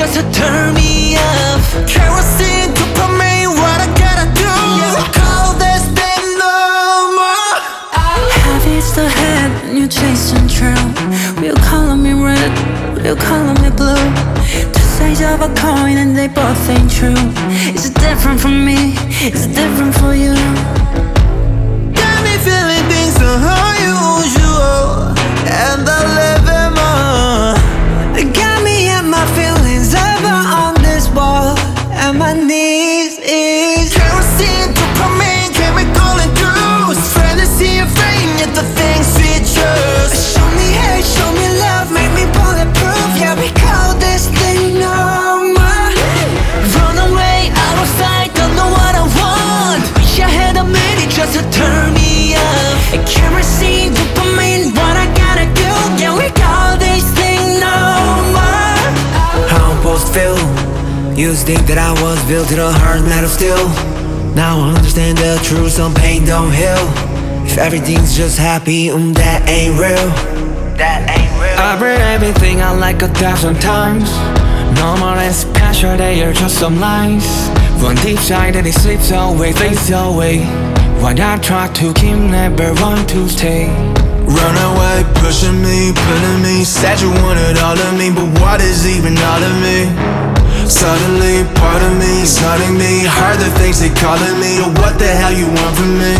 just to turn me up. Kerosene, dopamine, what I gotta do? Yeah, we call this thing normal. Habits the head and you're chasing true. We'll color me red, we'll color me blue. Two sides of a coin and they both ain't true. It's different for me, it's different for you. Got me feeling things so unusual, and I live in more. Got me and my feelings ever on this wall, and my knees is Kerosene, dopamine, chemical induced. Fantasy and fame, yet the things we choose. show me hate, show me love, make me bulletproof. Yeah, we call this thing normal. Run away, out of sight, don't know what I want. Wish I had a minute just to turn me up. Kerosene, dopamine, what I gotta do? Yeah, we call this thing normal. How I'm supposed to feel? Used to think that I was built to the hard metal steel. Now I understand the truth, some pain don't heal. If everything's just happy, that ain't real. That ain't real. I read everything out like 1,000 times. Normal and special, they are just some lies. One deep side and it slips away, fades away. What I try to keep, never want to stay. Run away, pushing me, pulling me. Said you wanted all of me, but what is even all of me? Suddenly, part of me is hurting me. Heard the things they calling me. What the hell you want from me?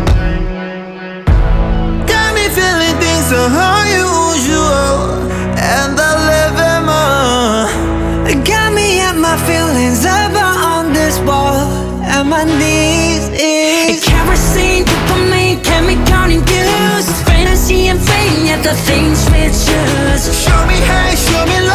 Got me feeling things so unusual, and I live in more. Got me and my feelings ever on this wall, and my knees is kerosene, dopamine, chemical induced. Fantasy and fame, yet the things we choose. Show me hate, show me